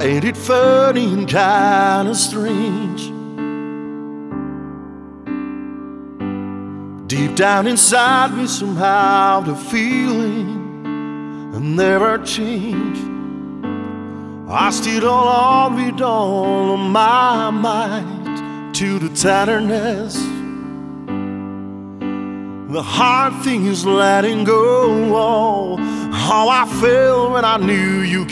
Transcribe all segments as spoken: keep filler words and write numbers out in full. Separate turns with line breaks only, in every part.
Ain't it funny and kinda strange? Deep down inside me somehow the feeling never changed. I still don't hold with all of my might to the tenderness. The hard thing is letting go. Oh, how I felt when I knew you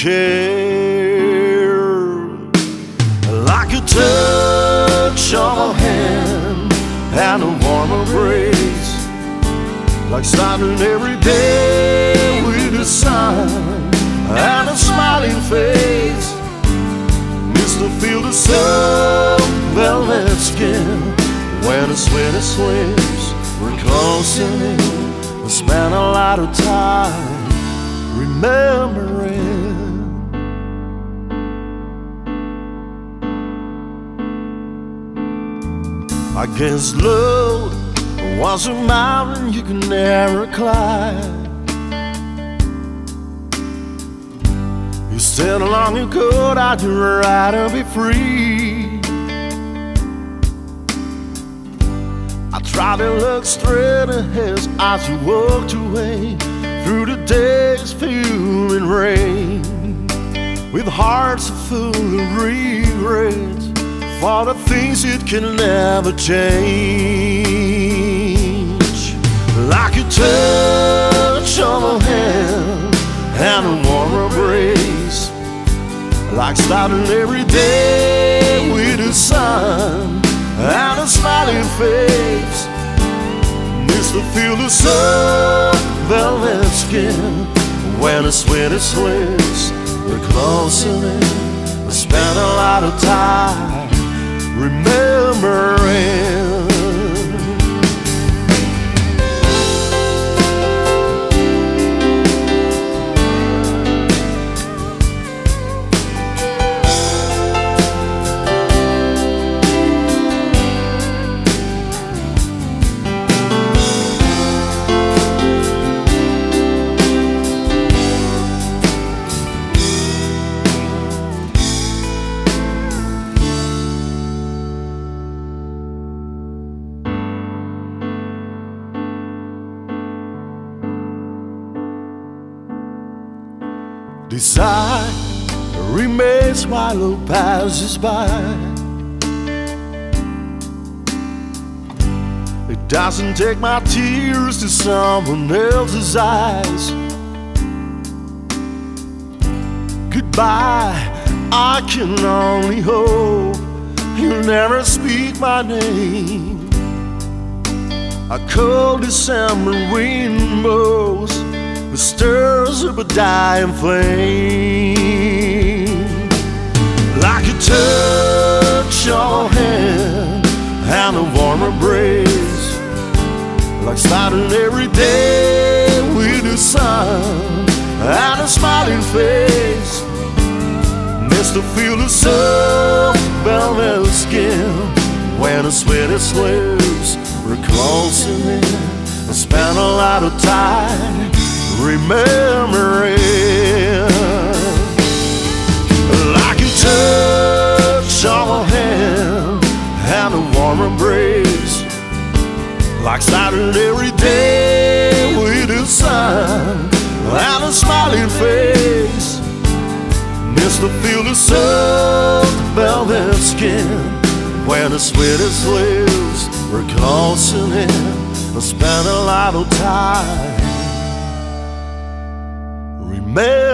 cared. Like a touch of a hand and a warm embrace, like starting every day with the sun and a smiling face. Used to feel the soft velvet skin when the sweat slips. We're closing in. We spent a lot of time remembering. I guess love was a mountain you could never climb. You said long ago that you'd rather be free. I tried to look straight ahead as you walked away through the days filled with rain, with hearts full of regret for the things it can never change. Like a touch of a hand and a warm embrace, like starting every day with the sun and a smiling face. Used to feel the soft velvet skin when the sweat slips. We're closing in. We spent a lot of time remembering. Desire remains while love passes by. It doesn't take my tears to someone else's eyes. Goodbye, I can only hope you'll never speak my name. A cold December wind blows the stirs up a dying flame. Like a touch of a hand and a warm embrace, like starting every day with the sun and a smiling face. Used to feel the soft velvet skin when the sweat slips. We're closing in. I spent a lot of time remembering. Like a touch of a hand and a warm embrace, like starting every day with the sun and a smiling face. Used to feel the soft velvet skin when the sweat slips. We're closing in. I spent a lot of time remember.